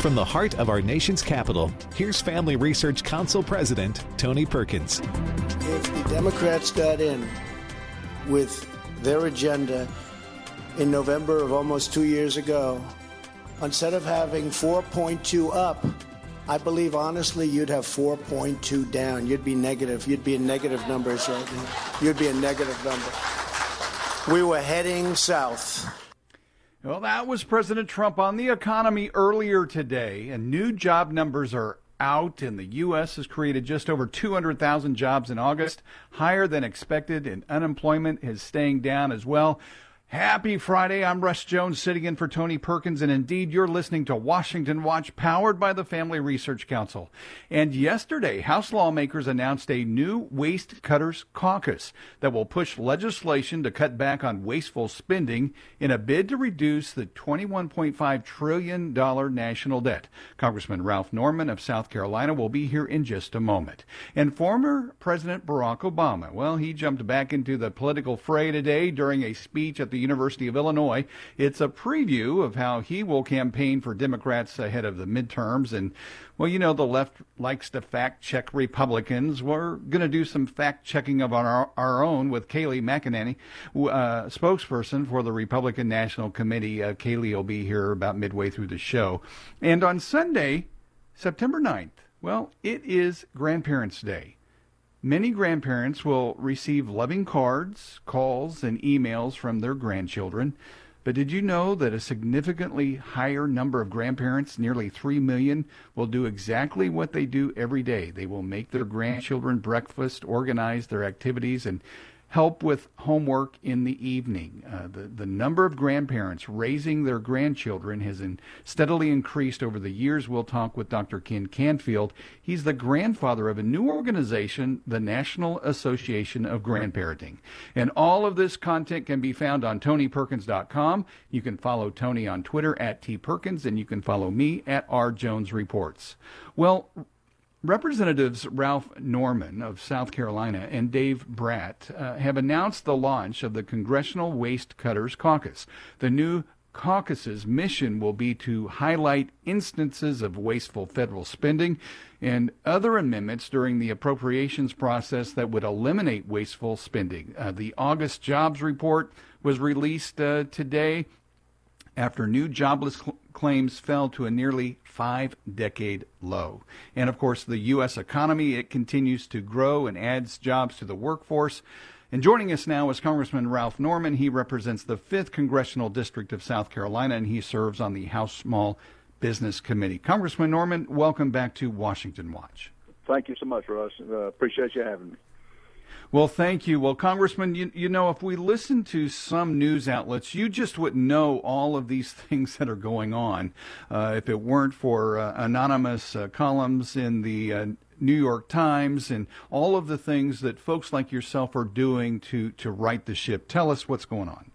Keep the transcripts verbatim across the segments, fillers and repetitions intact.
From the heart of our nation's capital, here's Family Research Council President Tony Perkins. If the Democrats got in with their agenda in November of almost two years ago, instead of having four point two up, I believe honestly you'd have four point two down. You'd be negative. You'd be in negative numbers right now. You'd be in negative number. We were heading south. Well, that was President Trump on the economy earlier today, and new job numbers are out, and the U S has created just over two hundred thousand jobs in August, higher than expected, and unemployment is staying down as well. Happy Friday. I'm Russ Jones sitting in for Tony Perkins, and indeed you're listening to Washington Watch, powered by the Family Research Council. And yesterday, House lawmakers announced a new Waste Cutters Caucus that will push legislation to cut back on wasteful spending in a bid to reduce the twenty-one point five trillion dollars national debt. Congressman Ralph Norman of South Carolina will be here in just a moment. And former President Barack Obama, well, he jumped back into the political fray today during a speech at the University of Illinois. It's a preview of how he will campaign for Democrats ahead of the midterms. And, well, you know, the left likes to fact-check Republicans. We're going to do some fact-checking of our, our own with Kayleigh McEnany, uh, spokesperson for the Republican National Committee. Uh, Kayleigh will be here about midway through the show. And on Sunday, September ninth, well, it is Grandparents' Day. Many grandparents will receive loving cards, calls, and emails from their grandchildren. But did you know that a significantly higher number of grandparents, nearly three million, will do exactly what they do every day? They will make their grandchildren breakfast, organize their activities, and help with homework in the evening. Uh, the, the number of grandparents raising their grandchildren has in, steadily increased over the years. We'll talk with Doctor Ken Canfield. He's the grandfather of a new organization, the National Association of Grandparenting. And all of this content can be found on Tony Perkins dot com. You can follow Tony on Twitter at T Perkins, and you can follow me at R Jones Reports. Well, Representatives Ralph Norman of South Carolina and Dave Brat uh, have announced the launch of the Congressional Waste Cutters Caucus. The new caucus's mission will be to highlight instances of wasteful federal spending and other amendments during the appropriations process that would eliminate wasteful spending. Uh, the August jobs report was released uh, today after new jobless cl- claims fell to a nearly five-decade low. And, of course, the U S economy, it continues to grow and adds jobs to the workforce. And joining us now is Congressman Ralph Norman. He represents the fifth Congressional District of South Carolina, and he serves on the House Small Business Committee. Congressman Norman, welcome back to Washington Watch. Thank you so much, Russ. Uh, appreciate you having me. Well, thank you. Well, Congressman, you, you know, if we listen to some news outlets, you just wouldn't know all of these things that are going on uh, if it weren't for uh, anonymous uh, columns in the uh, New York Times and all of the things that folks like yourself are doing to, to right the ship. Tell us what's going on.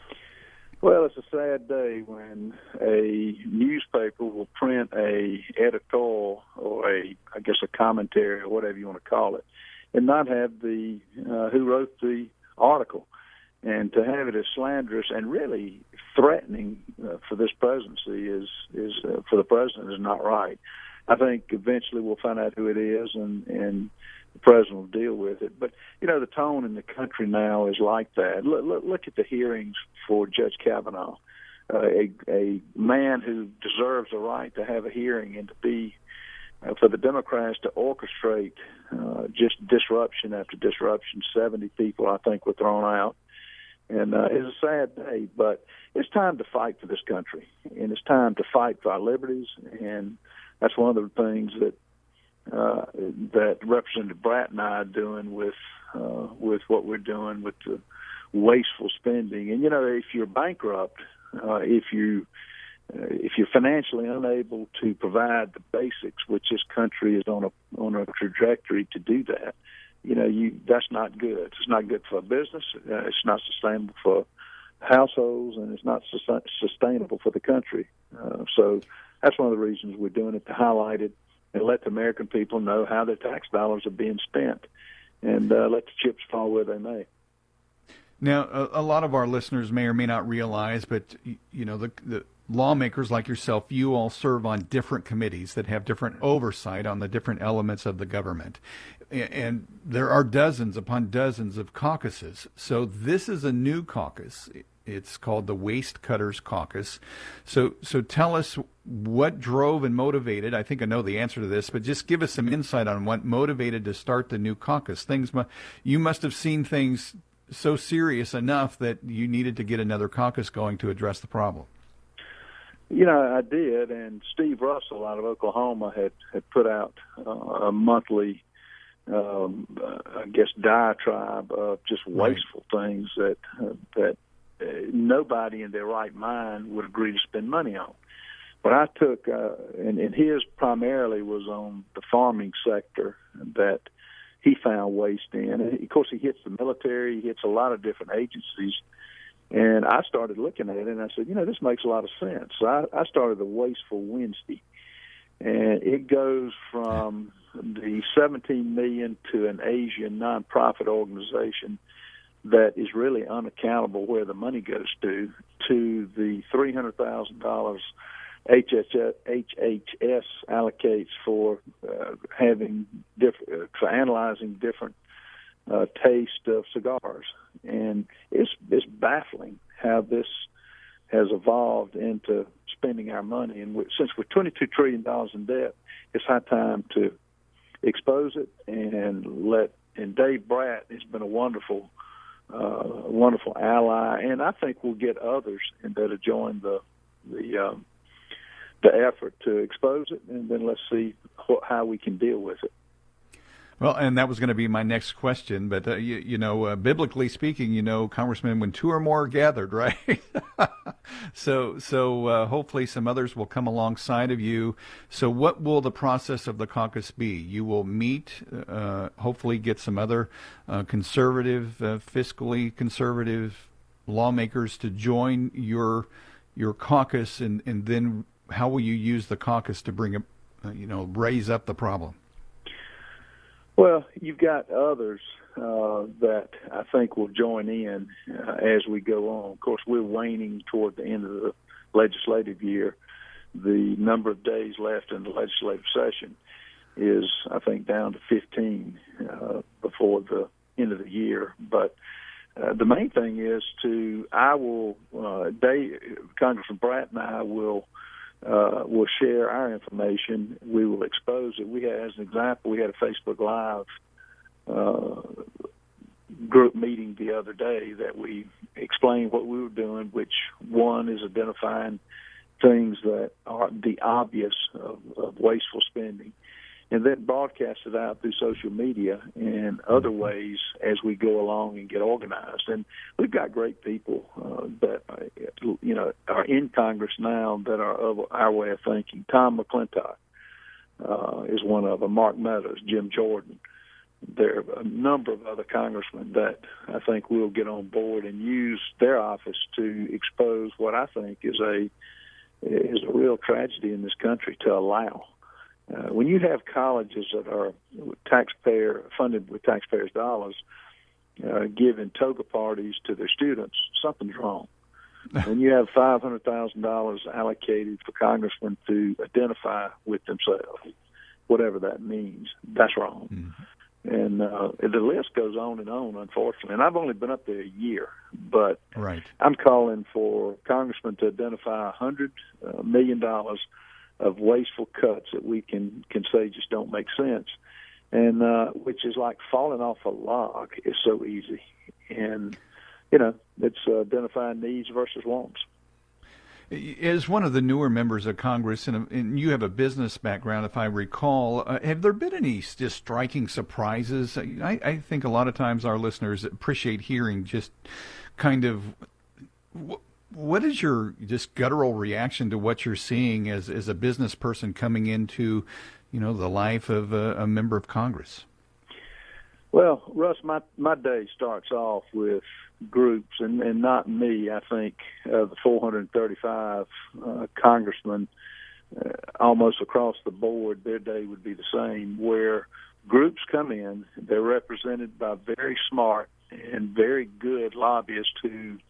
Well, it's a sad day when a newspaper will print a editorial or a, I guess, a commentary or whatever you want to call it, and not have the uh, who wrote the article, and to have it as slanderous and really threatening uh, for this presidency is is uh, for the president is not right. I think eventually we'll find out who it is, and and the president will deal with it. But you know, the tone in the country now is like that. Look, look, look at the hearings for Judge Kavanaugh, uh, a a man who deserves the right to have a hearing and to be. Uh, for the Democrats to orchestrate uh, just disruption after disruption. seventy people, I think, were thrown out. And uh, it's a sad day, but it's time to fight for this country, and it's time to fight for our liberties, and that's one of the things that uh, that Representative Brat and I are doing with, uh, with what we're doing with the wasteful spending. And, you know, if you're bankrupt, uh, if you Uh, if you're financially unable to provide the basics, which this country is on a on a trajectory to do that, you know, you that's not good. It's not good for a business. Uh, it's not sustainable for households, and it's not sus- sustainable for the country. Uh, so that's one of the reasons we're doing it, to highlight it and let the American people know how their tax dollars are being spent, and uh, let the chips fall where they may. Now, a, a lot of our listeners may or may not realize, but, you know, the, the lawmakers like yourself, you all serve on different committees that have different oversight on the different elements of the government. And there are dozens upon dozens of caucuses. So this is a new caucus. It's called the Waste Cutters Caucus. So so tell us what drove and motivated. I think I know the answer to this, but just give us some insight on what motivated to start the new caucus. Things mu- you must have seen things so serious enough that you needed to get another caucus going to address the problem. You know, I did, and Steve Russell out of Oklahoma had, had put out uh, a monthly, um, uh, I guess, diatribe of just wasteful right. things that uh, that uh, nobody in their right mind would agree to spend money on. But I took, uh, and, and his primarily was on the farming sector that he found waste in. And of course, he hits the military, he hits a lot of different agencies. And I started looking at it, and I said, you know, this makes a lot of sense. So I, I started the Wasteful Wednesday, and it goes from the seventeen million dollars to an Asian nonprofit organization that is really unaccountable where the money goes to, to the three hundred thousand dollars H H S allocates for uh, having different, uh, for analyzing different uh, taste of cigars. And it's it's baffling how this has evolved into spending our money. And we, since we're twenty-two trillion dollars in debt, it's high time to expose it and let. And Dave Bratt has been a wonderful, uh, wonderful ally, and I think we'll get others in there to join the the um, the effort to expose it, and then let's see wh- how we can deal with it. Well, and that was going to be my next question, but, uh, you, you know, uh, biblically speaking, you know, Congressman, when two or more are gathered, right? so so uh, hopefully some others will come alongside of you. So what will the process of the caucus be? You will meet, uh, hopefully get some other uh, conservative, uh, fiscally conservative lawmakers to join your your caucus, and, and then how will you use the caucus to bring, a, uh, you know, raise up the problem? Well, you've got others uh, that I think will join in uh, as we go on. Of course, we're waning toward the end of the legislative year. The number of days left in the legislative session is, I think, down to fifteen uh, before the end of the year. But uh, the main thing is to, I will, uh, Dave, Congressman Bratt and I will Uh, we'll share our information. We will expose it. We had, as an example, we had a Facebook Live uh, group meeting the other day that we explained what we were doing, which one is identifying things that are the obvious of, of wasteful spending, and then broadcast it out through social media and other ways as we go along and get organized. And we've got great people uh, that, uh, you know, are in Congress now that are of our way of thinking. Tom McClintock uh, is one of them, Mark Meadows, Jim Jordan. There are a number of other congressmen that I think will get on board and use their office to expose what I think is a is a real tragedy in this country to allow. Uh, when you have colleges that are taxpayer funded with taxpayers' dollars, uh, giving toga parties to their students, something's wrong. When you have five hundred thousand dollars allocated for congressmen to identify with themselves, whatever that means, that's wrong. Mm-hmm. And uh, the list goes on and on, unfortunately. And I've only been up there a year, but right. I'm calling for congressmen to identify one hundred million dollars of wasteful cuts that we can, can say just don't make sense, and uh, which is like falling off a log. It's so easy. And, you know, it's uh, identifying needs versus wants. As one of the newer members of Congress, and, and you have a business background, if I recall, uh, have there been any just striking surprises? I, I think a lot of times our listeners appreciate hearing just kind of w- what is your just guttural reaction to what you're seeing as, as a business person coming into, you know, the life of a, a member of Congress? Well, Russ, my my day starts off with groups, and, and not me. I think uh, the four hundred thirty-five uh, congressmen, uh, almost across the board, their day would be the same, where groups come in. They're represented by very smart and very good lobbyists who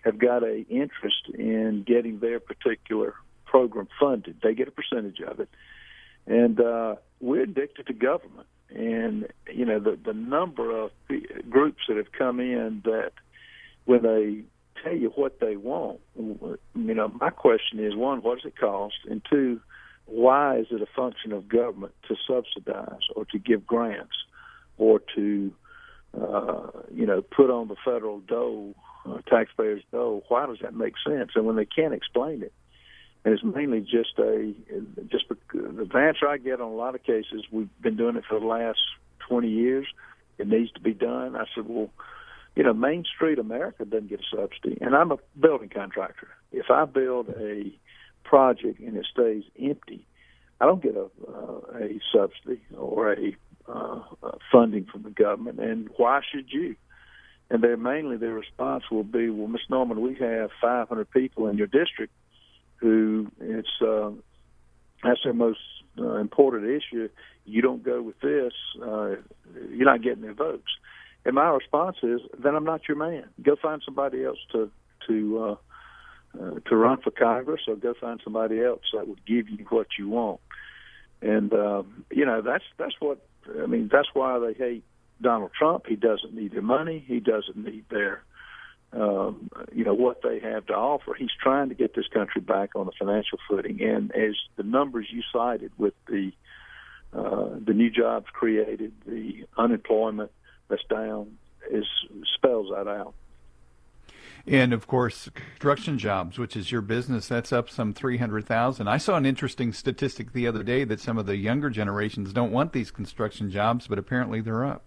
have got a interest in getting their particular program funded. They get a percentage of it. And uh, we're addicted to government. And, you know, the, the number of groups that have come in that when they tell you what they want, you know, my question is, one, what does it cost? And two, why is it a function of government to subsidize or to give grants or to, uh, you know, put on the federal dole, uh, taxpayers' dole? Why does that make sense? And when they can't explain it, and it's mainly just a, just the answer I get on a lot of cases, we've been doing it for the last twenty years, it needs to be done. I said, well, you know, Main Street America doesn't get a subsidy, and I'm a building contractor. If I build a project and it stays empty, I don't get a, uh, a subsidy or a uh, funding from the government, and why should you? And they're mainly, their response will be, well, Miz Norman, we have five hundred people in your district who it's uh, that's their most uh, important issue. You don't go with this, uh, you're not getting their votes. And my response is, then I'm not your man. Go find somebody else to to uh, uh, to run for Congress, or go find somebody else that would give you what you want. And um, you know, that's that's what I mean. That's why they hate Donald Trump. He doesn't need their money. He doesn't need their Um, you know, what they have to offer. He's trying to get this country back on the financial footing. And as the numbers you cited with the uh, the new jobs created, the unemployment that's down, is spells that out. And, of course, construction jobs, which is your business, that's up some three hundred thousand. I saw an interesting statistic the other day that some of the younger generations don't want these construction jobs, but apparently they're up.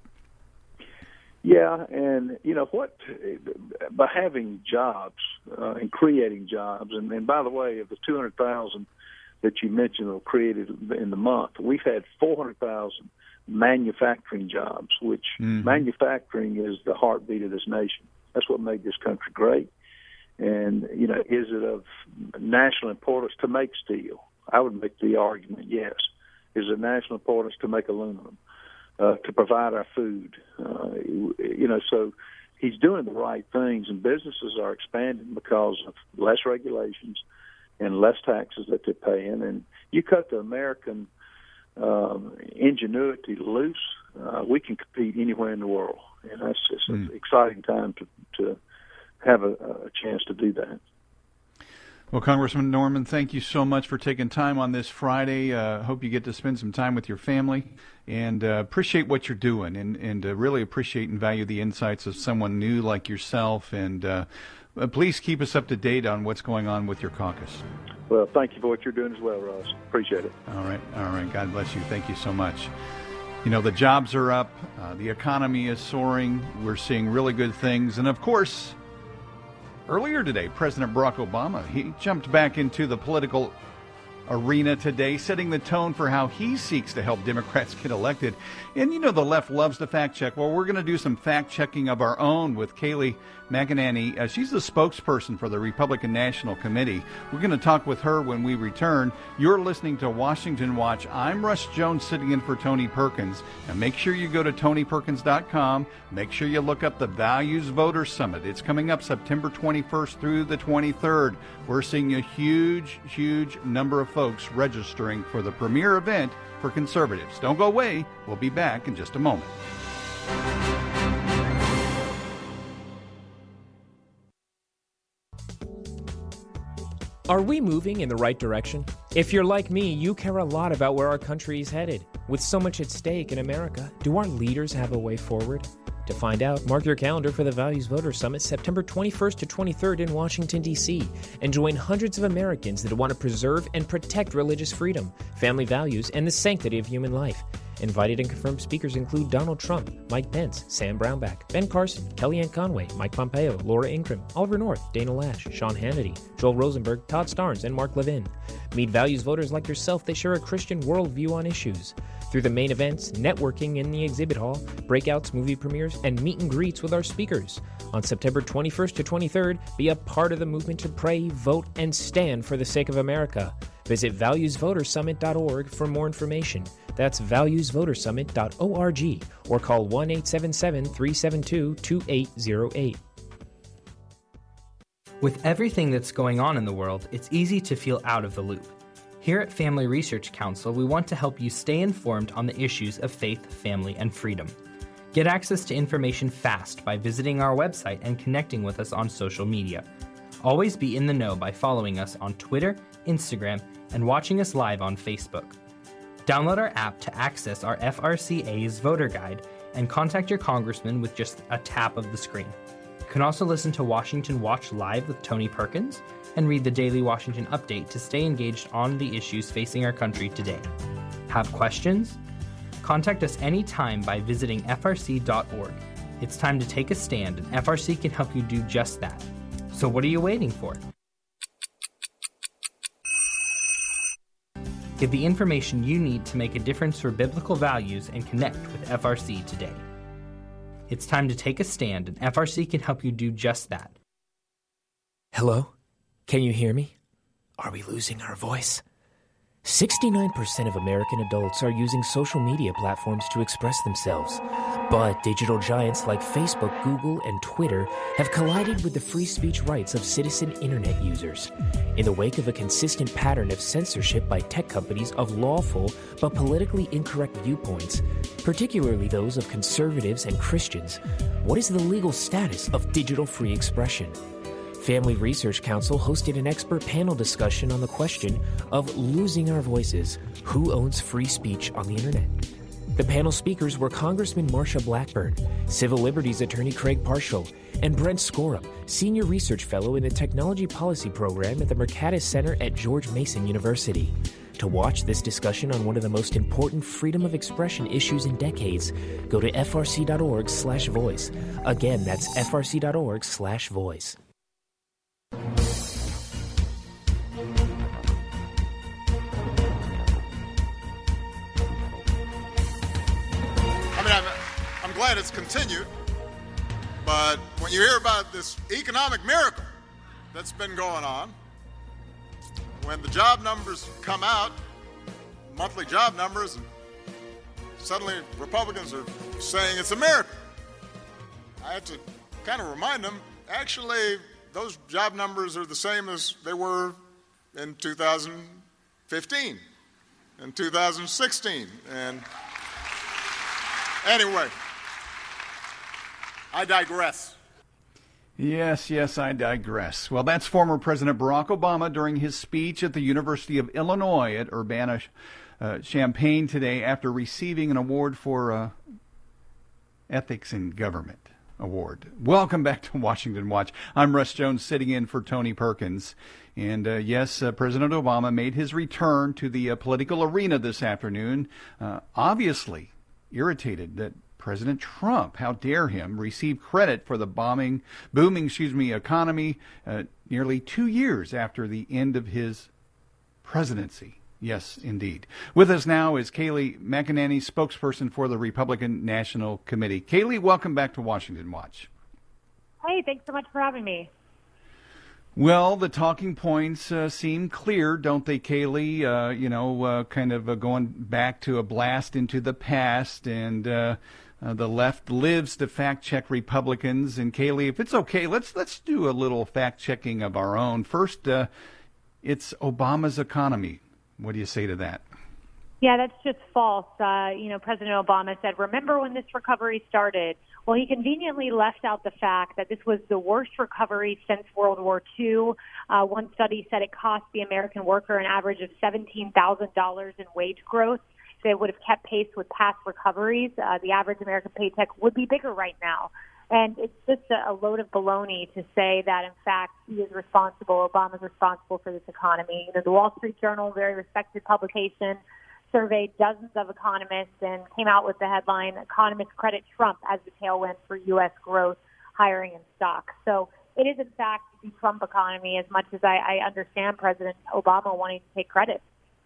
Yeah, and, you know, what, by having jobs uh, and creating jobs, and, and by the way, of the two hundred thousand that you mentioned were created in the month, we've had four hundred thousand manufacturing jobs, which mm-hmm. manufacturing is the heartbeat of this nation. That's what made this country great. And, you know, is it of national importance to make steel? I would make the argument, yes. Is it national importance to make aluminum? Uh, to provide our food, uh, you know, so he's doing the right things, and businesses are expanding because of less regulations and less taxes that they're paying. And you cut the American um, ingenuity loose, uh, we can compete anywhere in the world, and that's just mm. an exciting time to, to have a, a chance to do that. Well, Congressman Norman, thank you so much for taking time on this Friday. Uh, hope you get to spend some time with your family, and uh, appreciate what you're doing, and, and uh, really appreciate and value the insights of someone new like yourself. And uh, please keep us up to date on what's going on with your caucus. Well, thank you for what you're doing as well, Ross. Appreciate it. All right. All right. God bless you. Thank you so much. You know, the jobs are up. Uh, the economy is soaring. We're seeing really good things. And, of course, earlier today, President Barack Obama, he jumped back into the political arena today, setting the tone for how he seeks to help Democrats get elected. And, you know, the left loves to fact check. Well, we're going to do some fact checking of our own with Kayleigh McEnany. Uh, she's the spokesperson for the Republican National Committee. We're going to talk with her when we return. You're listening to Washington Watch. I'm Russ Jones, sitting in for Tony Perkins. And make sure you go to tony perkins dot com. Make sure you look up the Values Voter Summit. It's coming up September twenty-first through the twenty-third. We're seeing a huge, huge number of folks registering for the premier event for conservatives. Don't go away. We'll be back in just a moment. Are we moving in the right direction? If you're like me, you care a lot about where our country is headed. With so much at stake in America, do our leaders have a way forward? To find out, mark your calendar for the Values Voter Summit September twenty-first to twenty-third in Washington, D C, and join hundreds of Americans that want to preserve and protect religious freedom, family values, and the sanctity of human life. Invited and confirmed speakers include Donald Trump, Mike Pence, Sam Brownback, Ben Carson, Kellyanne Conway, Mike Pompeo, Laura Ingraham, Oliver North, Dana Lash, Sean Hannity, Joel Rosenberg, Todd Starnes, and Mark Levin. Meet values voters like yourself that share a Christian worldview on issues. Through the main events, networking in the exhibit hall, breakouts, movie premieres, and meet and greets with our speakers. On September twenty-first to twenty-third, be a part of the movement to pray, vote, and stand for the sake of America. Visit values voter summit dot org for more information. That's values voter summit dot org or call one eight seven seven, three seven two, two eight zero eight. With everything that's going on in the world, it's easy to feel out of the loop. Here at Family Research Council, we want to help you stay informed on the issues of faith, family, and freedom. Get access to information fast by visiting our website and connecting with us on social media. Always be in the know by following us on Twitter, Instagram, and watching us live on Facebook. Download our app to access our F R C A's voter guide and contact your congressman with just a tap of the screen. You can also listen to Washington Watch Live with Tony Perkins and read the Daily Washington Update to stay engaged on the issues facing our country today. Have questions? Contact us anytime by visiting F R C dot org. It's time to take a stand, and F R C can help you do just that. So what are you waiting for? Get the information you need to make a difference for biblical values and connect with F R C today. It's time to take a stand, and F R C can help you do just that. Hello? Can you hear me? Are we losing our voice? sixty-nine percent of American adults are using social media platforms to express themselves. But digital giants like Facebook, Google, and Twitter have collided with the free speech rights of citizen internet users. In the wake of a consistent pattern of censorship by tech companies of lawful but politically incorrect viewpoints, particularly those of conservatives and Christians, what is the legal status of digital free expression? Family Research Council hosted an expert panel discussion on the question of losing our voices. Who owns free speech on the internet? The panel speakers were Congressman Marsha Blackburn, Civil Liberties Attorney Craig Parshall, and Brent Scorup, Senior Research Fellow in the Technology Policy Program at the Mercatus Center at George Mason University. To watch this discussion on one of the most important freedom of expression issues in decades, go to F R C dot org slash voice. Again, that's F R C dot org slash voice. I'm glad it's continued, but when you hear about this economic miracle that's been going on, when the job numbers come out, monthly job numbers, and suddenly Republicans are saying it's a miracle, I have to kind of remind them, actually, those job numbers are the same as they were in two thousand fifteen and two thousand sixteen. And anyway, I digress. Yes, yes, I digress. Well, that's former President Barack Obama during his speech at the University of Illinois at Urbana-Champaign today after receiving an award for uh, Ethics in Government Award. Welcome back to Washington Watch. I'm Russ Jones sitting in for Tony Perkins. And uh, yes, uh, President Obama made his return to the uh, political arena this afternoon, uh, obviously irritated that President Trump, how dare him, received credit for the bombing, booming, excuse me, economy uh, nearly two years after the end of his presidency. Yes, indeed. With us now is Kayleigh McEnany, spokesperson for the Republican National Committee. Kayleigh, welcome back to Washington Watch. Hey, thanks so much for having me. Well, the talking points uh, seem clear, don't they, Kayleigh? Uh, you know, uh, kind of uh, going back to a blast into the past, and uh, uh, the left lives to fact-check Republicans. And Kayleigh, if it's okay, let's let's do a little fact-checking of our own. First, uh, it's Obama's economy. What do you say to that? Yeah, that's just false. Uh, you know, President Obama said, remember when this recovery started? Well, he conveniently left out the fact that this was the worst recovery since World War Two. Uh, one study said it cost the American worker an average of seventeen thousand dollars in wage growth. If they would have kept pace with past recoveries, uh, the average American paycheck would be bigger right now. And it's just a, a load of baloney to say that, in fact, he is responsible, Obama's responsible for this economy. You know, the Wall Street Journal, very respected publication, surveyed dozens of economists and came out with the headline, Economists Credit Trump as the tailwind for U S growth, hiring, and stocks. So it is, in fact, the Trump economy, as much as I, I understand President Obama wanting to take credit.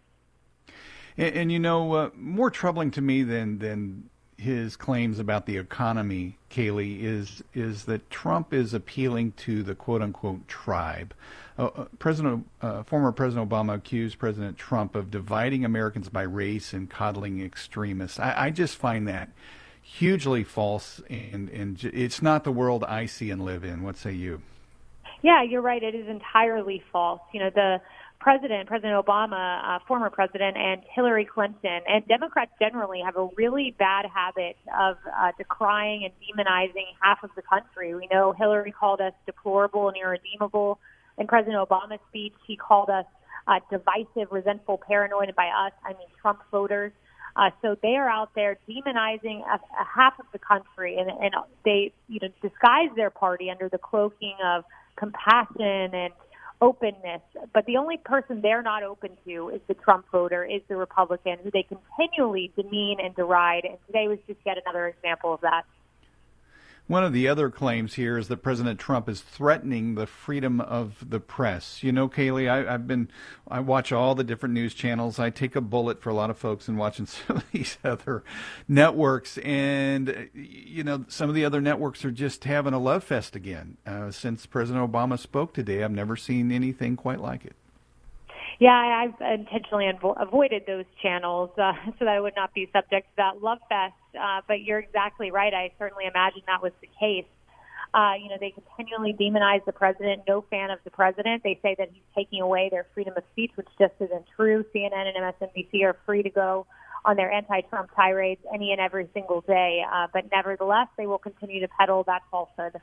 And, and you know, uh, more troubling to me than than his claims about the economy, Kayleigh, is is that Trump is appealing to the quote-unquote tribe. Uh, uh, President, uh, former President Obama accused President Trump of dividing Americans by race and coddling extremists. I, I just find that hugely false, and, and it's not the world I see and live in. What say you? Yeah, you're right. It is entirely false. You know, the president, President Obama, uh, former president, and Hillary Clinton, and Democrats generally have a really bad habit of uh, decrying and demonizing half of the country. We know Hillary called us deplorable and irredeemable. In President Obama's speech, he called us uh, divisive, resentful, paranoid, and by us, I mean Trump voters. Uh, so they are out there demonizing a, a half of the country, and, and they, you know, disguise their party under the cloaking of compassion and openness. But the only person they're not open to is the Trump voter, is the Republican, who they continually demean and deride. And today was just yet another example of that. One of the other claims here is that President Trump is threatening the freedom of the press. You know, Kayleigh, I, I've been, I watch all the different news channels. I take a bullet for a lot of folks in watching some of these other networks. And, you know, some of the other networks are just having a love fest again. Uh, since President Obama spoke today, I've never seen anything quite like it. Yeah, I've intentionally avo- avoided those channels uh, so that I would not be subject to that love fest. Uh, but you're exactly right. I certainly imagine that was the case. Uh, you know, they continually demonize the president. No fan of the president. They say that he's taking away their freedom of speech, which just isn't true. C N N and M S N B C are free to go on their anti-Trump tirades any and every single day. Uh, but nevertheless, they will continue to peddle that falsehood.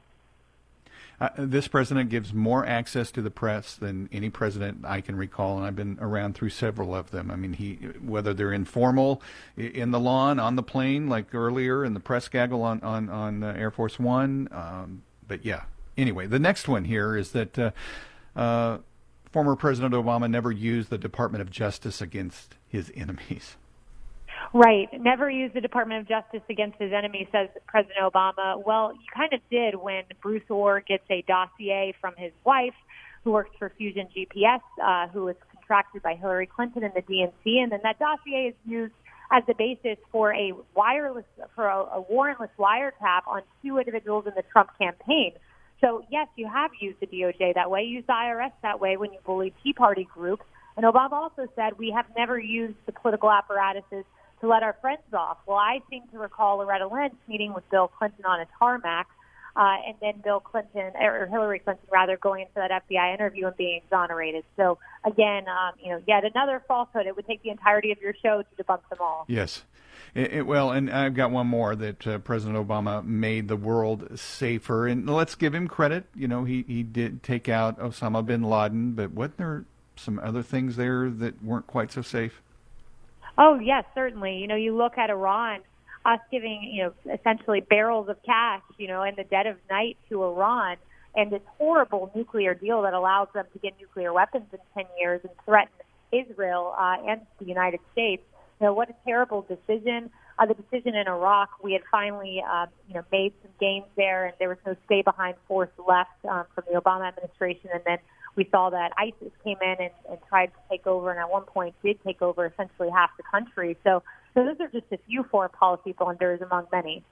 Uh, this president gives more access to the press than any president I can recall, and I've been around through several of them. I mean, he whether they're informal, in the lawn, on the plane, like earlier in the press gaggle on, on, on uh, Air Force One. Um, but, yeah, anyway, the next one here is that uh, uh, former President Obama never used the Department of Justice against his enemies. Right. Never use the Department of Justice against his enemies, says President Obama. Well, you kind of did when Bruce Ohr gets a dossier from his wife, who works for Fusion G P S, uh, who was contracted by Hillary Clinton and the D N C, and then that dossier is used as the basis for a wireless, for a, a warrantless wiretap on two individuals in the Trump campaign. So, yes, you have used the D O J that way. You used the I R S that way when you bullied Tea Party groups. And Obama also said we have never used the political apparatuses to let our friends off. Well, I seem to recall Loretta Lynch meeting with Bill Clinton on a tarmac, uh, and then Bill Clinton, or Hillary Clinton rather, going into that F B I interview and being exonerated. So again, um, you know, yet another falsehood. It would take the entirety of your show to debunk them all. Yes. It, it, well, and I've got one more, that uh, President Obama made the world safer. And let's give him credit. You know, he, he did take out Osama bin Laden, but wasn't there some other things there that weren't quite so safe? Oh, yes, certainly. You know, you look at Iran, us giving, you know, essentially barrels of cash, you know, in the dead of night to Iran, and this horrible nuclear deal that allows them to get nuclear weapons in ten years and threaten Israel uh, and the United States. You know, what a terrible decision. Uh, the decision in Iraq, we had finally, um, you know, made some gains there, and there was no stay-behind force left um, from the Obama administration, and then we saw that ISIS came in and, and tried to take over, and at one point did take over essentially half the country. So, so those are just a few foreign policy blunders among many.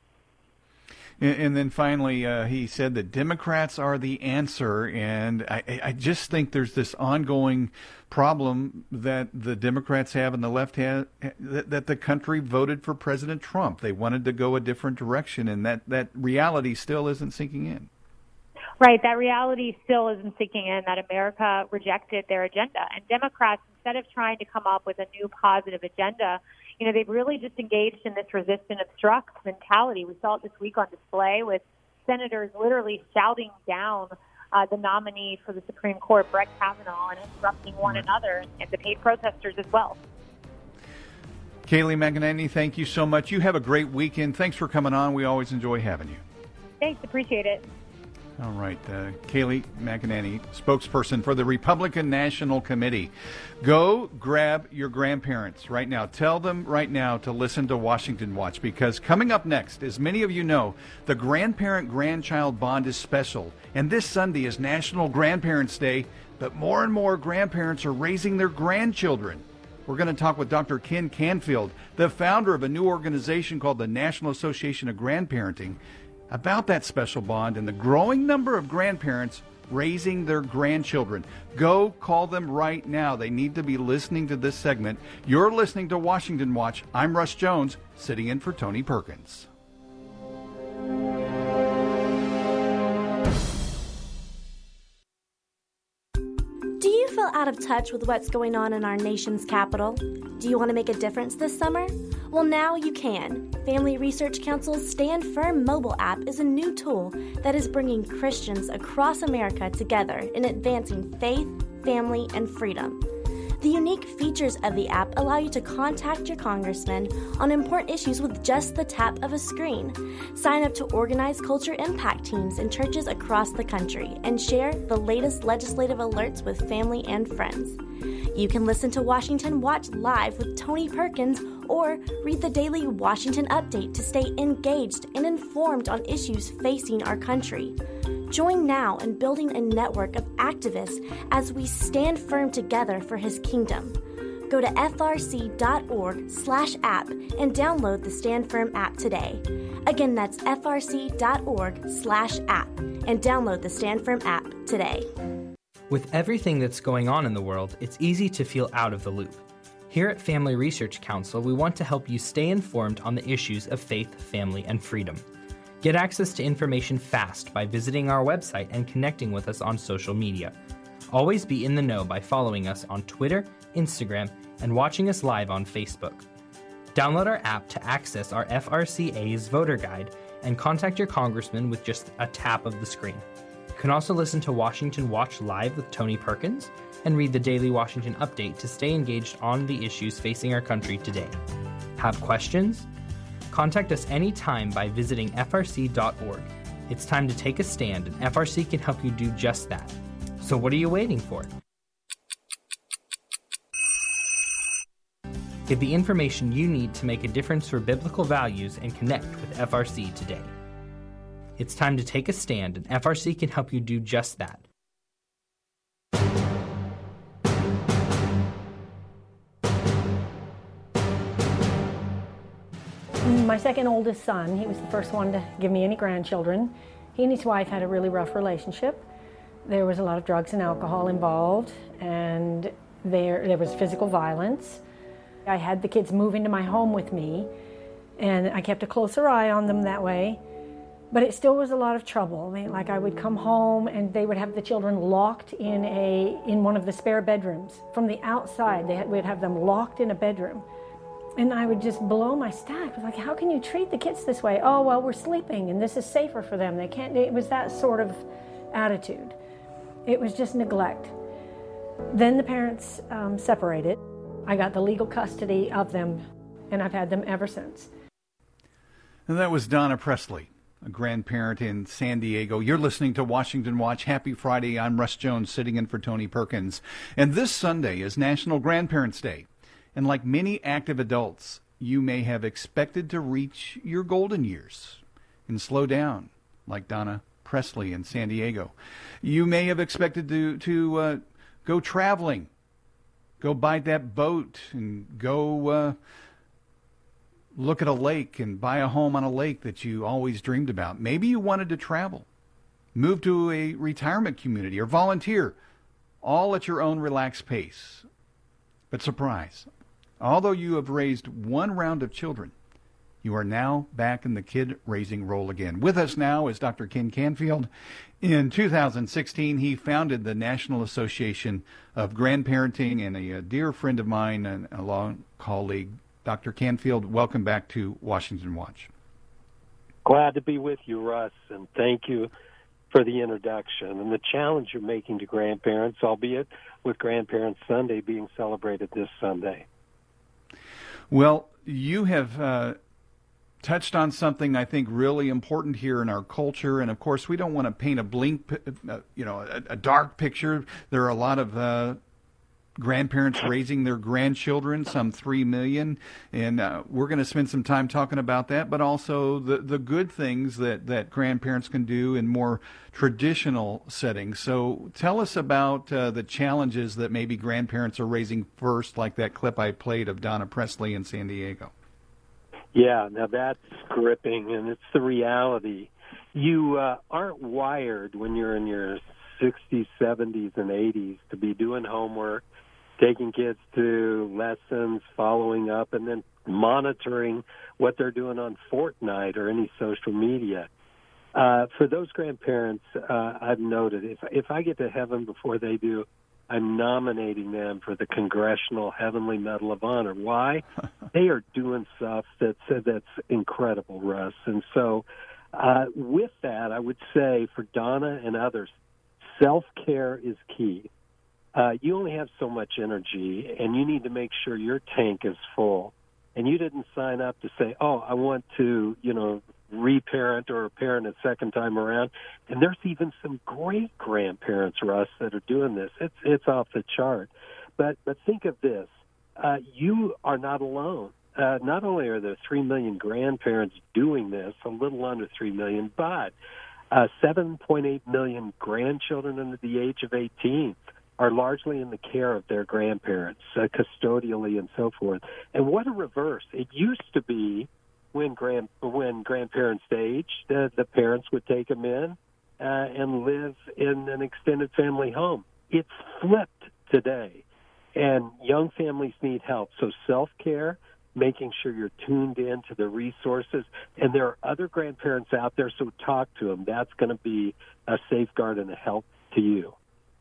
And, and then finally, uh, he said that Democrats are the answer, and I, I just think there's this ongoing problem that the Democrats have and the left have, that, that the country voted for President Trump. They wanted to go a different direction, and that, that reality still isn't sinking in. Right, that reality still isn't sinking in, that America rejected their agenda. And Democrats, instead of trying to come up with a new positive agenda, you know, they've really just engaged in this resist and obstruct mentality. We saw it this week on display with senators literally shouting down uh, the nominee for the Supreme Court, Brett Kavanaugh, and interrupting one another, and the paid protesters as well. Kayleigh McEnany, thank you so much. You have a great weekend. Thanks for coming on. We always enjoy having you. Thanks, appreciate it. All right, uh, Kayleigh McEnany, spokesperson for the Republican National Committee. Go grab your grandparents right now. Tell them right now to listen to Washington Watch, because coming up next, as many of you know, the grandparent-grandchild bond is special. And this Sunday is National Grandparents' Day, but more and more grandparents are raising their grandchildren. We're going to talk with Doctor Ken Canfield, the founder of a new organization called the National Association of Grandparenting, about that special bond and the growing number of grandparents raising their grandchildren. Go call them right now. They need to be listening to this segment. You're listening to Washington Watch. I'm Russ Jones, sitting in for Tony Perkins. feel out of touch with what's going on in our nation's capital? Do you want to make a difference this summer? Well, now you can. Family Research Council's Stand Firm mobile app is a new tool that is bringing Christians across America together in advancing faith, family, and freedom. The unique features of the app allow you to contact your congressman on important issues with just the tap of a screen. Sign up to organized culture impact teams in churches across the country and share the latest legislative alerts with family and friends. You can listen to Washington Watch live with Tony Perkins or read the daily Washington Update to stay engaged and informed on issues facing our country. Join now in building a network of activists as we stand firm together for his kingdom. Go to frc.org slash app and download the Stand Firm app today. Again, that's frc.org slash app and download the Stand Firm app today. With everything that's going on in the world, it's easy to feel out of the loop. Here at Family Research Council, we want to help you stay informed on the issues of faith, family, and freedom. Get access to information fast by visiting our website and connecting with us on social media. Always be in the know by following us on Twitter, Instagram, and watching us live on Facebook. Download our app to access our F R C A's voter guide and contact your congressman with just a tap of the screen. You can also listen to Washington Watch live with Tony Perkins and read the daily Washington Update to stay engaged on the issues facing our country today. Have questions? Contact us anytime by visiting F R C dot org. It's time to take a stand, and F R C can help you do just that. So what are you waiting for? Get the information you need to make a difference for biblical values and connect with F R C today. It's time to take a stand, and F R C can help you do just that. My second oldest son, he was the first one to give me any grandchildren. He and his wife had a really rough relationship. There was a lot of drugs and alcohol involved, and there, there was physical violence. I had the kids move into my home with me, and I kept a closer eye on them that way. But it still was a lot of trouble. I mean, like I would come home and they would have the children locked in a in one of the spare bedrooms. From the outside, they had, we'd have them locked in a bedroom. And I would just blow my stack. I was like, how can you treat the kids this way? Oh, well, we're sleeping and this is safer for them. They can't, it was that sort of attitude. It was just neglect. Then the parents um, separated. I got the legal custody of them, and I've had them ever since. And that was Donna Presley, a grandparent in San Diego. You're listening to Washington Watch. Happy Friday. I'm Russ Jones, sitting in for Tony Perkins. And this Sunday is National Grandparents' Day. And like many active adults, you may have expected to reach your golden years and slow down, like Donna Presley in San Diego. You may have expected to, to uh, go traveling, go buy that boat and go uh, look at a lake and buy a home on a lake that you always dreamed about. Maybe you wanted to travel, move to a retirement community, or volunteer, all at your own relaxed pace. But surprise, although you have raised one round of children, you are now back in the kid-raising role again. With us now is Doctor Ken Canfield. In two thousand sixteen, he founded the National Association of Grandparenting, and a, a dear friend of mine and a long colleague. Doctor Canfield, welcome back to Washington Watch. Glad to be with you, Russ, and thank you for the introduction and the challenge you're making to grandparents, albeit with Grandparents Sunday being celebrated this Sunday. Well, you have uh, touched on something I think really important here in our culture, and of course we don't want to paint a blink, uh, you know, a, a dark picture. There are a lot of uh, grandparents raising their grandchildren, some three million, and uh, we're going to spend some time talking about that, but also the, the good things that, that grandparents can do in more traditional settings. So tell us about uh, the challenges that maybe grandparents are raising first, like that clip I played of Donna Presley in San Diego. Yeah, now that's gripping, and it's the reality. You uh, aren't wired when you're in your sixties, seventies, and eighties to be doing homework, taking kids to lessons, following up, and then monitoring what they're doing on Fortnite or any social media. Uh, for those grandparents, uh, I've noted, if if I get to heaven before they do, I'm nominating them for the Congressional Heavenly Medal of Honor. Why? They are doing stuff that's that's incredible, Russ. And so uh, with that, I would say for Donna and others, self-care is key. Uh, you only have so much energy, and you need to make sure your tank is full. And you didn't sign up to say, oh, I want to, you know, reparent or parent a second time around. And there's even some great grandparents, Russ, that are doing this. It's it's off the chart. But but think of this. Uh, you are not alone. Uh, not only are there three million grandparents doing this, a little under three million, but uh, seven point eight million grandchildren under the age of eighteen are largely in the care of their grandparents, uh, custodially and so forth. And what a reverse. It used to be when grand when grandparents aged, the, the parents would take them in uh, and live in an extended family home. It's flipped today, and young families need help. So self-care, making sure you're tuned in to the resources, and there are other grandparents out there, so talk to them. That's going to be a safeguard and a help to you.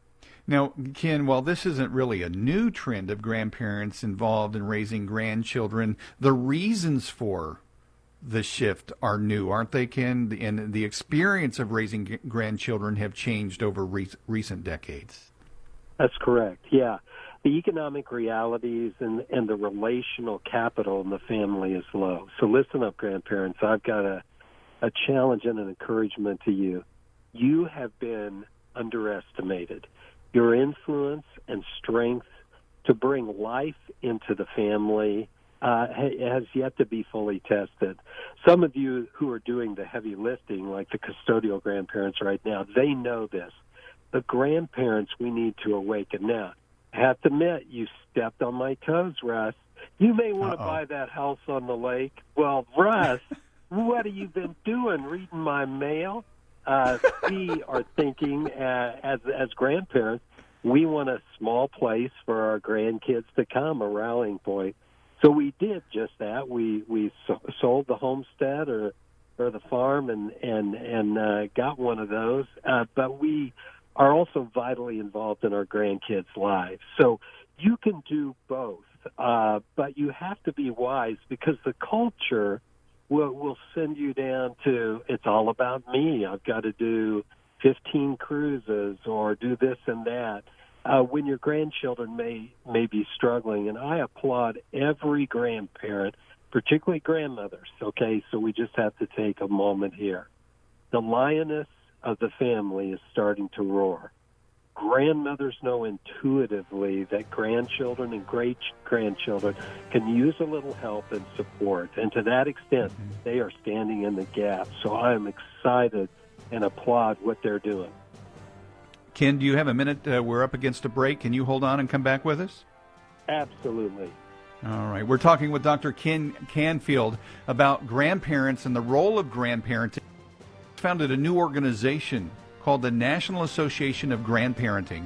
Now, Ken, while this isn't really a new trend of grandparents involved in raising grandchildren, the reasons for the shift are new, aren't they, Ken? And the experience of raising g- grandchildren have changed over re- recent decades. That's correct, yeah. The economic realities and, and the relational capital in the family is low. So listen up, grandparents. I've got a, a challenge and an encouragement to you. You have been underestimated. Your influence and strength to bring life into the family uh, has yet to be fully tested. Some of you who are doing the heavy lifting, like the custodial grandparents right now, they know this. The grandparents, we need to awaken. Now, I have to admit, you stepped on my toes, Russ. You may want Uh-oh. to buy that house on the lake. Well, Russ, what have you been doing? Reading my mail? Uh, we are thinking uh, as as grandparents, we want a small place for our grandkids to come, a rallying point. So we did just that. We we so, sold the homestead or or the farm and and and uh, got one of those. Uh, but we are also vitally involved in our grandkids' lives. So you can do both, uh, but you have to be wise because the culture will will send you down to, it's all about me. I've got to do fifteen cruises or do this and that, uh, when your grandchildren may, may be struggling. And I applaud every grandparent, particularly grandmothers, okay? So we just have to take a moment here. The lioness of the family is starting to roar. Grandmothers know intuitively that grandchildren and great-grandchildren can use a little help and support. And to that extent, they are standing in the gap. So I am excited and applaud what they're doing. Ken, do you have a minute? Uh, we're up against a break. Can you hold on and come back with us? Absolutely. All right. We're talking with Doctor Ken Canfield about grandparents and the role of grandparenting. He founded a new organization called the National Association of Grandparenting.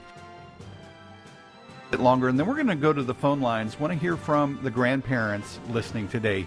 A bit longer, and then we're going to go to the phone lines. Want to hear from the grandparents listening today.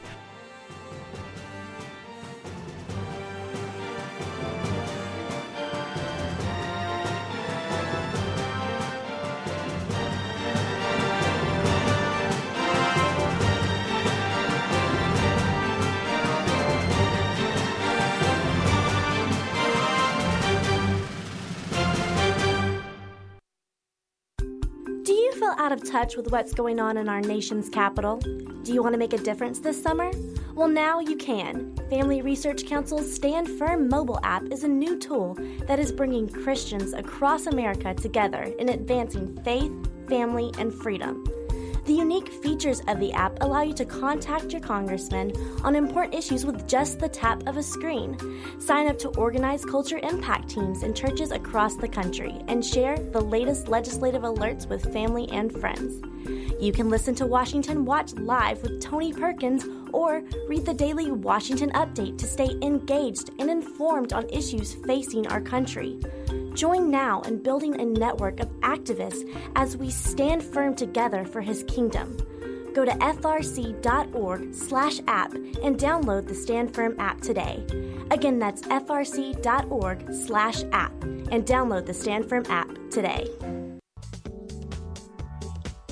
Out of touch with what's going on in our nation's capital? Do you want to make a difference this summer? Well, now you can. Family Research Council's Stand Firm mobile app is a new tool that is bringing Christians across America together in advancing faith, family, and freedom. The unique features of the app allow you to contact your congressman on important issues with just the tap of a screen. Sign up to organized culture impact teams in churches across the country and share the latest legislative alerts with family and friends. You can listen to Washington Watch live with Tony Perkins or read the daily Washington Update to stay engaged and informed on issues facing our country. Join now in building a network of activists as we stand firm together for his kingdom. Go to frc.org slash app and download the Stand Firm app today. Again, that's frc.org slash app and download the Stand Firm app today.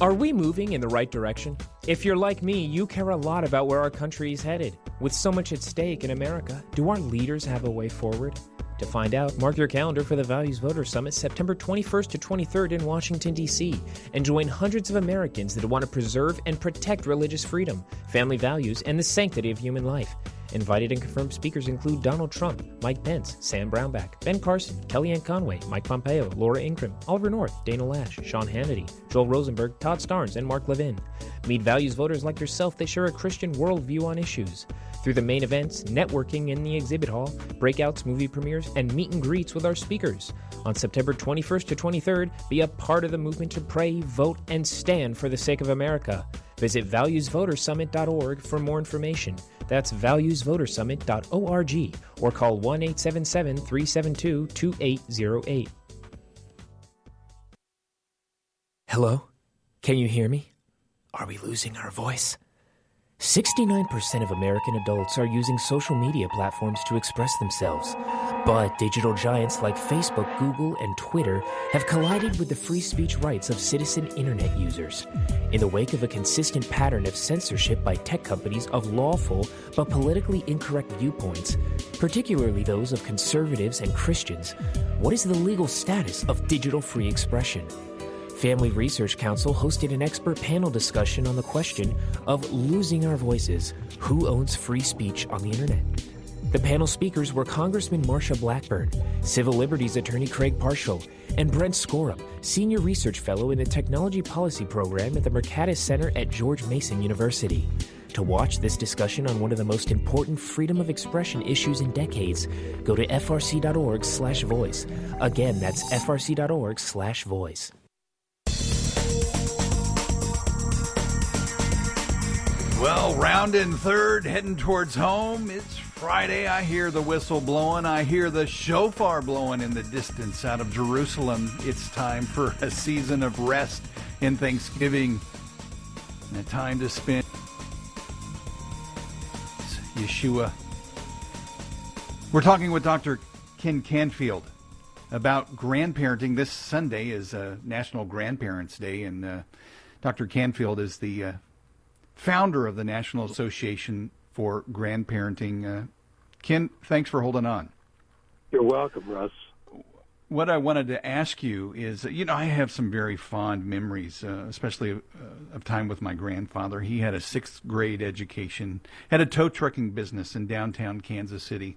Are we moving in the right direction? If you're like me, you care a lot about where our country is headed. With so much at stake in America, do our leaders have a way forward? To find out, mark your calendar for the Values Voter Summit September twenty-first to twenty-third in Washington, D C, and join hundreds of Americans that want to preserve and protect religious freedom, family values, and the sanctity of human life. Invited and confirmed speakers include Donald Trump, Mike Pence, Sam Brownback, Ben Carson, Kellyanne Conway, Mike Pompeo, Laura Ingraham, Oliver North, Dana Lash, Sean Hannity, Joel Rosenberg, Todd Starnes, and Mark Levin. Meet values voters like yourself that share a Christian worldview on issues. Through the main events, networking in the exhibit hall, breakouts, movie premieres, and meet and greets with our speakers. On September twenty-first to twenty-third, be a part of the movement to pray, vote, and stand for the sake of America. Visit values voter summit dot org for more information. That's values voter summit dot org or call one eight seven seven, three seven two, two eight zero eight. Hello? Can you hear me? Are we losing our voice? sixty-nine percent of American adults are using social media platforms to express themselves. But digital giants like Facebook, Google, and Twitter have collided with the free speech rights of citizen internet users. In the wake of a consistent pattern of censorship by tech companies of lawful but politically incorrect viewpoints, particularly those of conservatives and Christians, what is the legal status of digital free expression? Family Research Council hosted an expert panel discussion on the question of losing our voices. Who owns free speech on the internet? The panel speakers were Congressman Marsha Blackburn, Civil Liberties Attorney Craig Parshall, and Brent Scorum, Senior Research Fellow in the Technology Policy Program at the Mercatus Center at George Mason University. To watch this discussion on one of the most important freedom of expression issues in decades, go to f r c dot org slash voice. Again, that's f r c dot org slash voice. Well, rounding third, heading towards home. It's Friday. I hear the whistle blowing. I hear the shofar blowing in the distance out of Jerusalem. It's time for a season of rest in Thanksgiving and a time to spend Yeshua. We're talking with Doctor Ken Canfield about grandparenting. This Sunday is uh, National Grandparents' Day, and uh, Doctor Canfield is the uh, founder of the National Association for Grandparenting. Uh, Ken, thanks for holding on. You're welcome, Russ. What I wanted to ask you is, you know, I have some very fond memories, uh, especially of, uh, of time with my grandfather. He had a sixth grade education, had a tow trucking business in downtown Kansas City.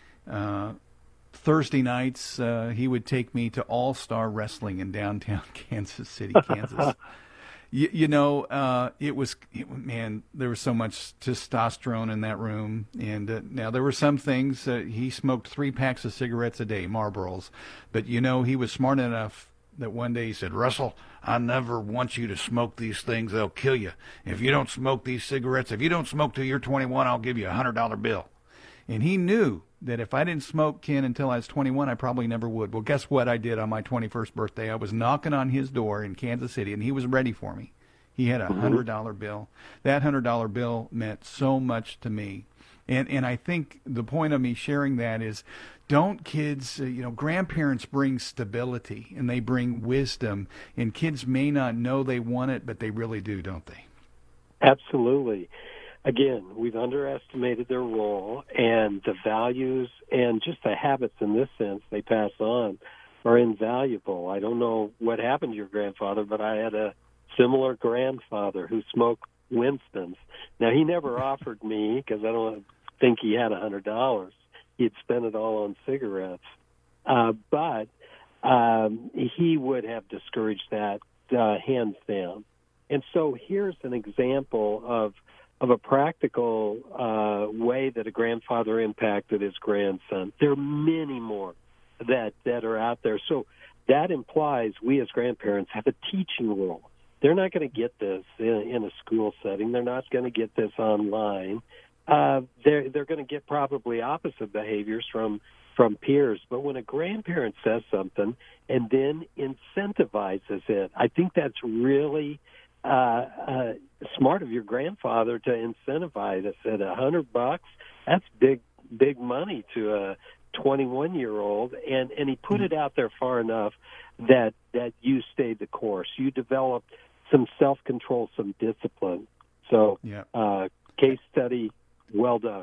Uh, Thursday nights, uh, he would take me to All-Star Wrestling in downtown Kansas City, Kansas. You, you know, uh, it was, it, man, there was so much testosterone in that room. And uh, now there were some things, uh, he smoked three packs of cigarettes a day, Marlboros. But, you know, he was smart enough that one day he said, Russell, I never want you to smoke these things. They'll kill you. If you don't smoke these cigarettes, if you don't smoke till you're twenty-one, I'll give you a one hundred dollar bill. And he knew that if I didn't smoke, Ken, until I was twenty-one, I probably never would. Well, guess what I did on my twenty-first birthday? I was knocking on his door in Kansas City, and he was ready for me. He had a one hundred dollar bill. That one hundred dollar bill meant so much to me. And and I think the point of me sharing that is, don't kids, uh, you know, grandparents bring stability, and they bring wisdom, and kids may not know they want it, but they really do, don't they? Absolutely. Again, we've underestimated their role, and the values and just the habits in this sense they pass on are invaluable. I don't know what happened to your grandfather, but I had a similar grandfather who smoked Winston's. Now, he never offered me, because I don't think he had one hundred dollars. He'd spent it all on cigarettes. Uh, but um, he would have discouraged that uh, hands down. And so here's an example of of a practical uh, way that a grandfather impacted his grandson. There are many more that, that are out there. So that implies we as grandparents have a teaching role. They're not going to get this in, in a school setting. They're not going to get this online. Uh, they're they're going to get probably opposite behaviors from from peers. But when a grandparent says something and then incentivizes it, I think that's really uh, uh, smart of your grandfather to incentivize it. At a hundred bucks, that's big big money to a twenty-one year old, and and he put it out there far enough that that you stayed the course. You developed some self-control, some discipline. So, yeah. uh, case study, well done.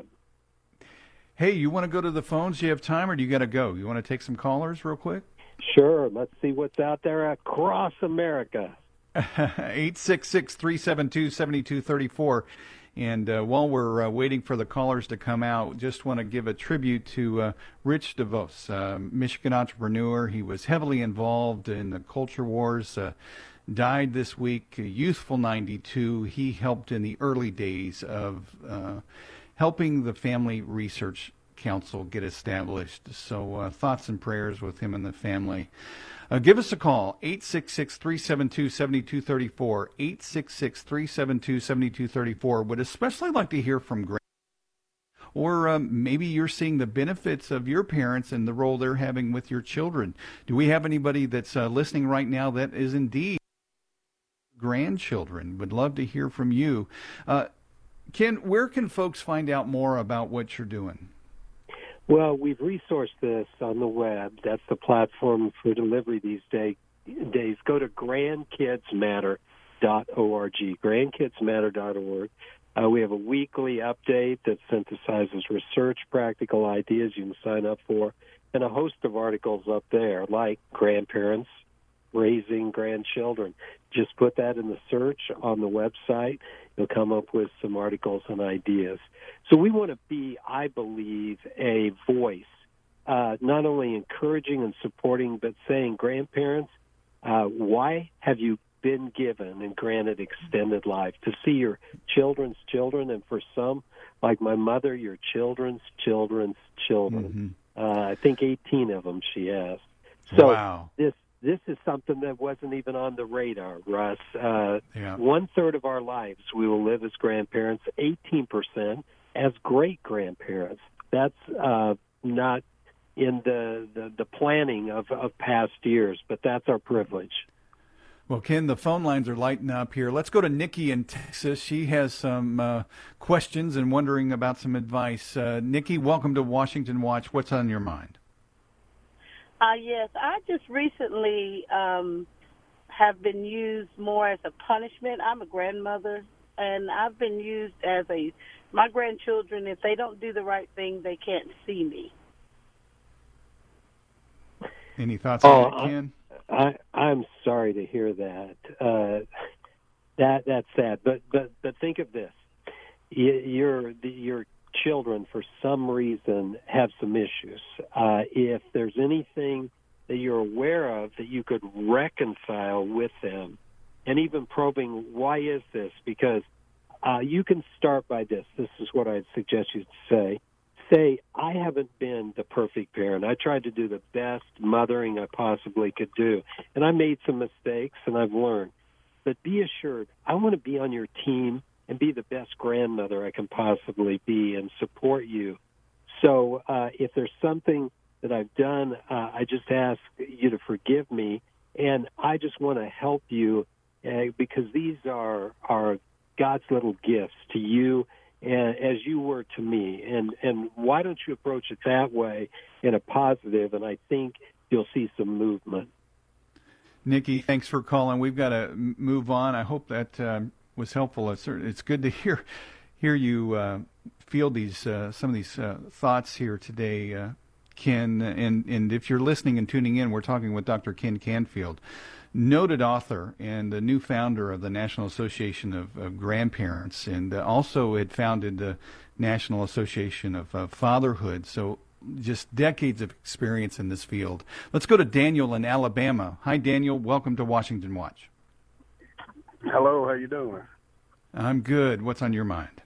Hey, you want to go to the phones? Do you have time, or do you got to go? You want to take some callers real quick? Sure. Let's see what's out there across America. eight six six, three seven two, seven two three four. And uh, while we're uh, waiting for the callers to come out, just want to give a tribute to uh, Rich DeVos, uh, Michigan entrepreneur. He was heavily involved in the culture wars, uh, died this week, youthful ninety-two. He helped in the early days of uh, helping the Family Research Council get established. So uh, thoughts and prayers with him and the family. Uh, give us a call, eight six six, three seven two, seven two three four, eight six six, three seven two, seven two three four. Would especially like to hear from Grant. Or um, maybe you're seeing the benefits of your parents and the role they're having with your children. Do we have anybody that's uh, listening right now that is indeed grandchildren? Would love to hear from you. Uh, Ken, where can folks find out more about what you're doing? Well, we've resourced this on the web. That's the platform for delivery these day, days. Go to grandkids matter dot org, grandkids matter dot org. Uh, we have a weekly update that synthesizes research, practical ideas you can sign up for, and a host of articles up there, like grandparents raising grandchildren. Just put that in the search on the website. You'll come up with some articles and ideas. So we want to be, I believe, a voice, uh, not only encouraging and supporting, but saying, grandparents, uh, why have you been given and granted extended life? To see your children's children, and for some, like my mother, your children's children's children. Mm-hmm. Uh, I think eighteen of them she has. So wow. this This is something that wasn't even on the radar, Russ. Uh, yeah. One-third of our lives we will live as grandparents, eighteen percent as great-grandparents. That's uh, not in the, the, the planning of, of past years, but that's our privilege. Well, Ken, the phone lines are lighting up here. Let's go to Nikki in Texas. She has some uh, questions and wondering about some advice. Uh, Nikki, welcome to Washington Watch. What's on your mind? Uh, yes, I just recently um, have been used more as a punishment. I'm a grandmother, and I've been used as a, my grandchildren, if they don't do the right thing, they can't see me. Any thoughts oh, on that, Ken? I, I'm sorry to hear that. Uh, that that's sad. But but but think of this: you, your your children, for some reason, have some issues. Uh, if there's anything that you're aware of that you could reconcile with them, and even probing why is this, because uh, you can start by this. This is what I'd suggest you say. Say, I haven't been the perfect parent. I tried to do the best mothering I possibly could do, and I made some mistakes, and I've learned. But be assured, I want to be on your team and be the best grandmother I can possibly be and support you. So uh, if there's something that I've done, uh, I just ask you to forgive me, and I just want to help you uh, because these are, are God's little gifts to you, and as you were to me. And, and why don't you approach it that way in a positive, and I think you'll see some movement. Nikki, thanks for calling. We've got to move on. I hope that um, was helpful. It's, it's good to hear hear you uh, feel these uh, some of these uh, thoughts here today, uh, Ken. And, and if you're listening and tuning in, we're talking with Doctor Ken Canfield, noted author and the new founder of the National Association of, of Grandparents, and uh, also had founded the National Association of uh, Fatherhood. So just decades of experience in this field. Let's go to Daniel in Alabama. Hi, Daniel. Welcome to Washington Watch. Hello. How you doing? I'm good. What's on your mind?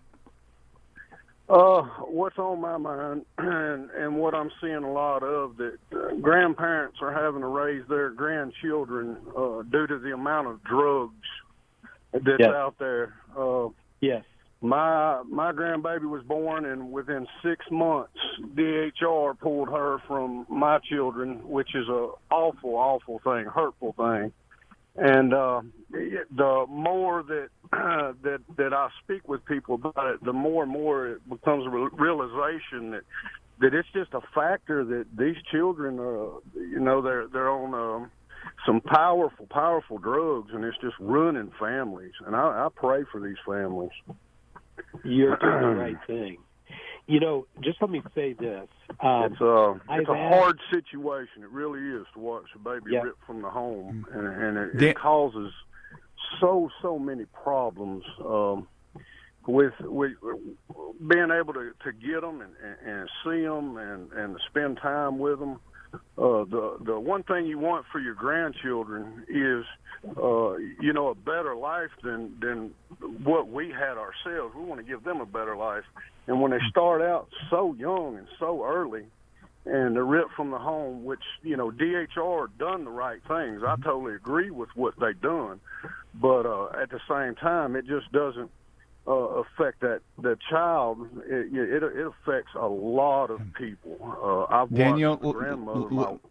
Uh, what's on my mind, and, and what I'm seeing a lot of, that uh, grandparents are having to raise their grandchildren uh, due to the amount of drugs that's yes. out there. Uh, yes. My my grandbaby was born, and within six months, D H R pulled her from my children, which is a awful, awful thing, hurtful thing. And uh, the more that uh, that that I speak with people about it, the more and more it becomes a realization that that it's just a factor that these children are, you know, they're they're on um, some powerful, powerful drugs, and it's just ruining families. And I, I pray for these families. You're doing the right thing. You know, just let me say this. Um, it's a, it's a asked, hard situation. It really is to watch a baby yeah. ripped from the home, and, and it, Dan- it causes so, so many problems um, with, with being able to, to get them and, and, and see them and, and spend time with them. Uh, the the one thing you want for your grandchildren is, uh, you know, a better life than than what we had ourselves. We want to give them a better life. And when they start out so young and so early, and they're ripped from the home, which, you know, D H R done the right things. I totally agree with what they done, but uh, at the same time, it just doesn't Uh, affect that the child. It, it it affects a lot of people. Uh, I've Daniel, watched my grandmother. l- l-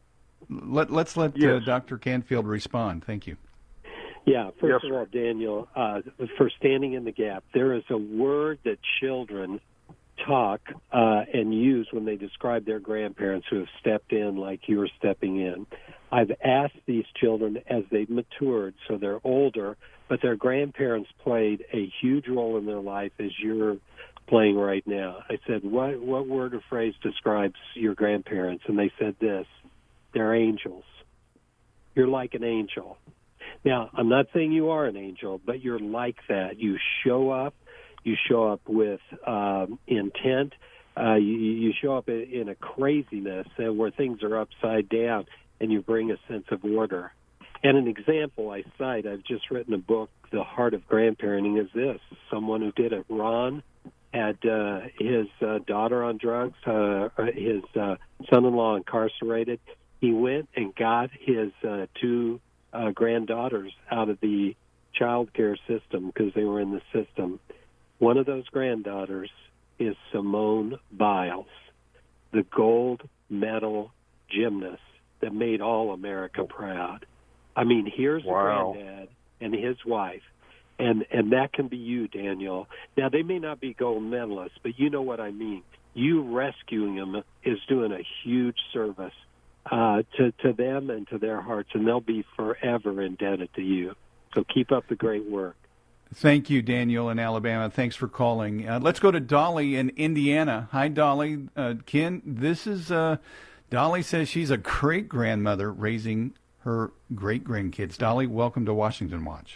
let, let's let Yes. uh, Doctor Canfield respond. Thank you. Yeah, first Yes, of all, Daniel, uh, for standing in the gap, there is a word that children talk uh, and use when they describe their grandparents who have stepped in like you were stepping in. I've asked these children as they've matured, so they're older, but their grandparents played a huge role in their life as you're playing right now. I said, what, what word or phrase describes your grandparents? And they said this: they're angels. You're like an angel. Now, I'm not saying you are an angel, but you're like that. You show up. You show up with um, intent. Uh, you, you show up in, in a craziness uh, where things are upside down, and you bring a sense of order. And an example I cite, I've just written a book, The Heart of Grandparenting, is this. Someone who did it. Ron had uh, his uh, daughter on drugs, uh, his uh, son-in-law incarcerated. He went and got his uh, two uh, granddaughters out of the child care system because they were in the system. One of those granddaughters is Simone Biles, the gold medal gymnast that made all America proud. I mean, here's Wow. a granddad and his wife, and, and that can be you, Daniel. Now, they may not be gold medalists, but you know what I mean. You rescuing them is doing a huge service uh, to, to them and to their hearts, and they'll be forever indebted to you. So keep up the great work. Thank you, Daniel in Alabama. Thanks for calling. Uh, let's go to Dolly in Indiana. Hi, Dolly. Uh, Ken, this is uh, Dolly says she's a great grandmother raising her great grandkids. Dolly, welcome to Washington Watch.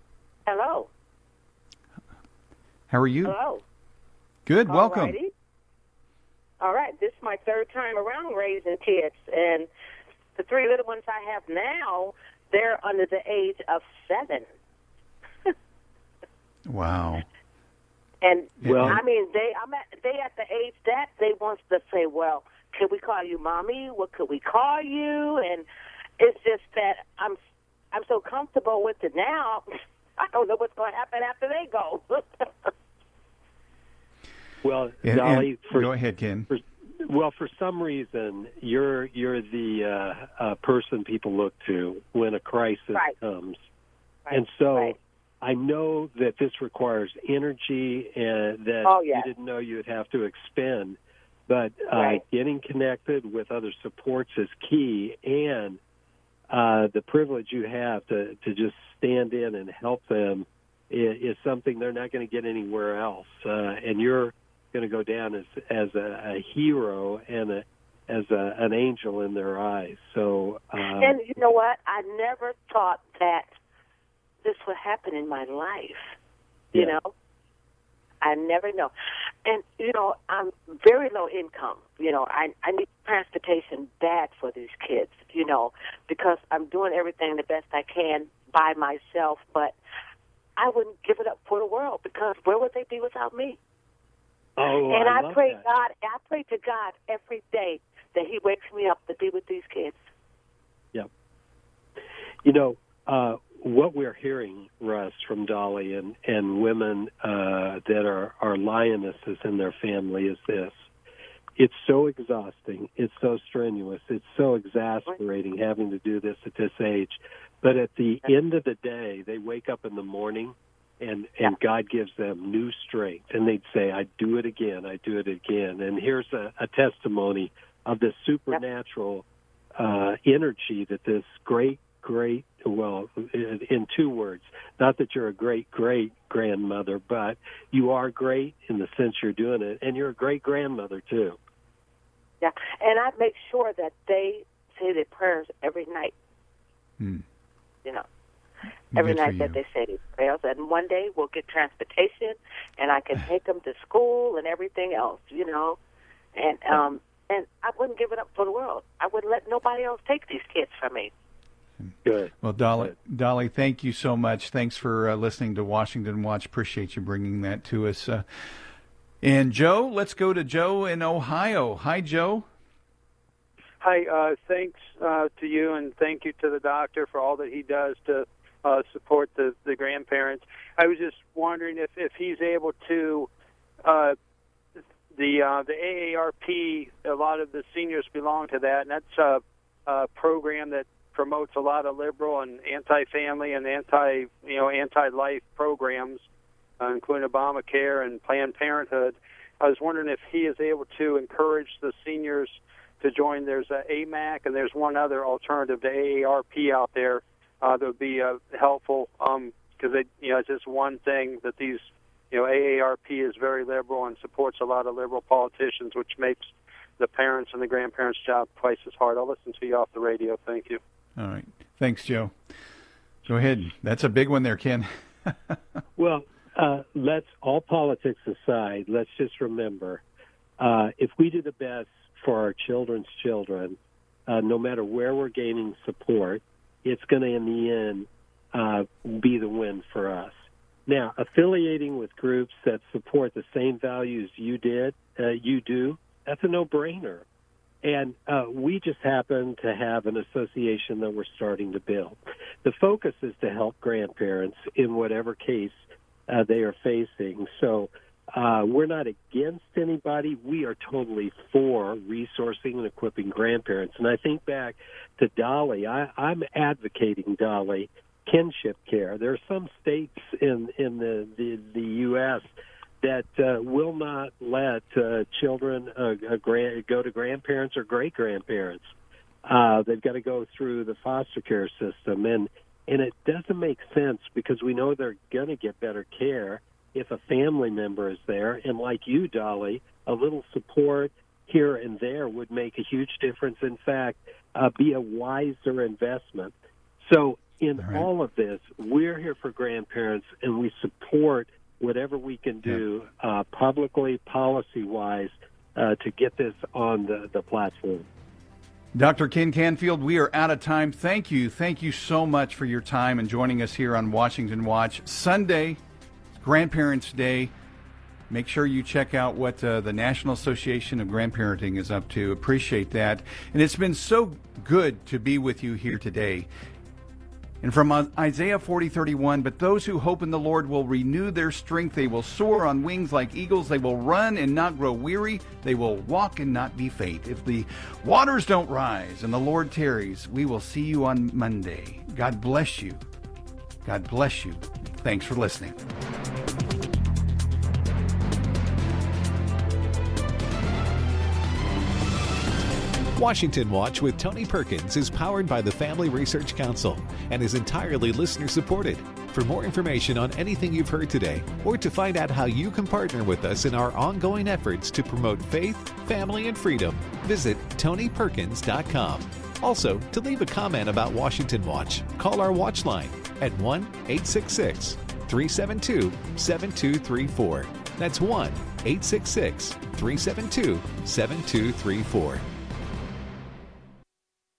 Hello. How are you? Hello. Good. All Welcome. righty. All right. This is my third time around raising kids, and the three little ones I have now, they're under the age of seven. Wow. And Well- I mean, they I'm at they at the age that they want to say, well, can we call you mommy? What could we call you? And it's just that I'm I'm so comfortable with it now. I don't know what's going to happen after they go. Well, And- Dolly, and- for, go ahead, Ken. For, well, for some reason, you're you're the uh, uh, person people look to when a crisis Right. comes, Right, and so right. I know that this requires energy and that Oh, yes. you didn't know you would have to expend. But uh, Right. getting connected with other supports is key, and uh, the privilege you have to, to just stand in and help them is, is something they're not going to get anywhere else. Uh, and you're going to go down as as a, a hero and a, as a, an angel in their eyes. So, uh, And you know what? I never thought that this would happen in my life. You Yeah. know? I never know. And, you know, I'm very low income. You know, I, I need transportation bad for these kids, you know, because I'm doing everything the best I can by myself. But I wouldn't give it up for the world, because where would they be without me? oh, and I, I, love pray that. God, I pray to God every day that He wakes me up to be with these kids. Yep. You know, uh, what we're hearing, Russ, from Dolly and, and women uh, that are, are lionesses in their family is this. It's so exhausting. It's so strenuous. It's so exasperating having to do this at this age. But at the end of the day, they wake up in the morning and, and God gives them new strength. And they'd say, I do it again. I do it again. And here's a, a testimony of the supernatural uh, energy that this great, great, well, in, in two words, not that you're a great, great grandmother, but you are great in the sense you're doing it, and you're a great grandmother, too. Yeah, and I make sure that they say their prayers every night. Hmm. You know, every Good night for that you. they say their prayers. And one day we'll get transportation, and I can take them to school and everything else, you know. And um, and I wouldn't give it up for the world. I wouldn't let nobody else take these kids from me. Good. Well, Dolly, Dolly, thank you so much. Thanks for uh, listening to Washington Watch. Appreciate you bringing that to us. Uh, and Joe, let's go to Joe in Ohio. Hi, Joe. Hi, uh, thanks uh, to you, and thank you to the doctor for all that he does to uh, support the, the grandparents. I was just wondering if, if he's able to, uh, the uh, the A A R P, a lot of the seniors belong to that, and that's a, a program that promotes a lot of liberal and anti-family and anti, you know, anti-life programs, uh, including Obamacare and Planned Parenthood. I was wondering if he is able to encourage the seniors to join. There's a A M A C, and there's one other alternative to A A R P out there uh, that would be uh, helpful because um, you know it's just one thing that these, you know, A A R P is very liberal and supports a lot of liberal politicians, which makes the parents and the grandparents' job twice as hard. I'll listen to you off the radio. Thank you. All right. Thanks, Joe. Go ahead. That's a big one there, Ken. Well, uh, let's, all politics aside, let's just remember, uh, if we do the best for our children's children, uh, no matter where we're gaining support, it's going to, in the end, uh, be the win for us. Now, affiliating with groups that support the same values you did, uh, you do, that's a no-brainer. And uh, we just happen to have an association that we're starting to build. The focus is to help grandparents in whatever case uh, they are facing. So uh, we're not against anybody. We are totally for resourcing and equipping grandparents. And I think back to Dolly. I, I'm advocating, Dolly, kinship care. There are some states in, in the, the, the U S that uh, will not let uh, children uh, uh, grand, go to grandparents or great-grandparents. Uh, they've got to go through the foster care system. And, and it doesn't make sense because we know they're going to get better care if a family member is there. And like you, Dolly, a little support here and there would make a huge difference. In fact, uh, be a wiser investment. So in all, right. all of this, we're here for grandparents, and we support whatever we can do uh, publicly, policy-wise, uh, to get this on the, the platform. Doctor Ken Canfield, we are out of time. Thank you. Thank you so much for your time and joining us here on Washington Watch. Sunday, Grandparents' Day. Make sure you check out what uh, the National Association of Grandparenting is up to. Appreciate that. And it's been so good to be with you here today. And from Isaiah forty thirty-one, but those who hope in the Lord will renew their strength. They will soar on wings like eagles. They will run and not grow weary. They will walk and not be faint. If the waters don't rise and the Lord tarries, we will see you on Monday. God bless you. God bless you. Thanks for listening. Washington Watch with Tony Perkins is powered by the Family Research Council and is entirely listener-supported. For more information on anything you've heard today, or to find out how you can partner with us in our ongoing efforts to promote faith, family, and freedom, visit tony perkins dot com. Also, to leave a comment about Washington Watch, call our watch line at one eight six six, three seven two, seven two three four. That's one eight six six, three seven two, seven two three four.